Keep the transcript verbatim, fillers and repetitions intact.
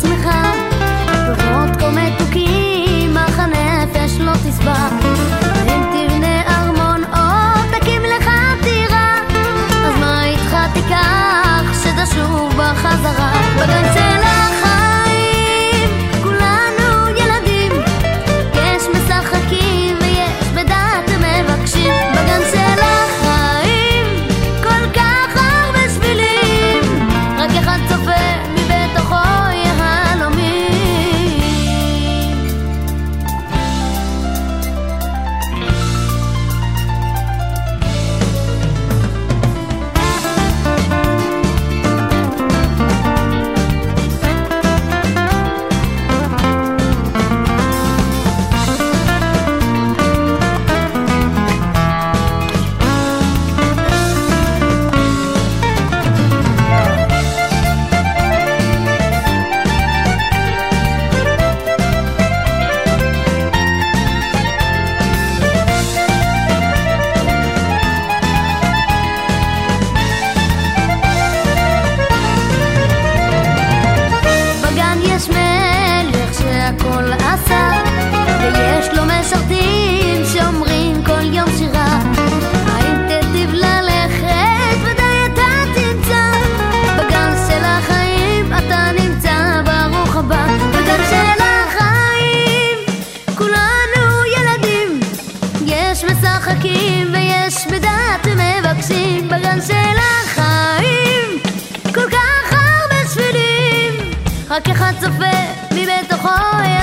שמחה, פירות כה מתוקים, אך הנפש לא תשבע. אם תבנה ארמון או תקים לך דירה, אז מה איתך תיקח שתשוב בחזרה? בגן של החיים כולנו ילדים, יש משחקים ויש בדעת מבקשים. בגן של החיים כל כך הרבה שבילים, רק אחד צופה מבתוכו יהלומים. יש מלך שהכל עשה, ויש לו משרתים שאומרים כל יום שירה. האם תטיב ללכת ודאי אתה תמצא, בגן של החיים אתה נמצא, ברוך הבא. בגן של החיים כולנו ילדים, יש משחקים ויש בדעת מבקשים. בגן של החיים כל כך הרבה שבילים, רק אחד צופה מבתוכו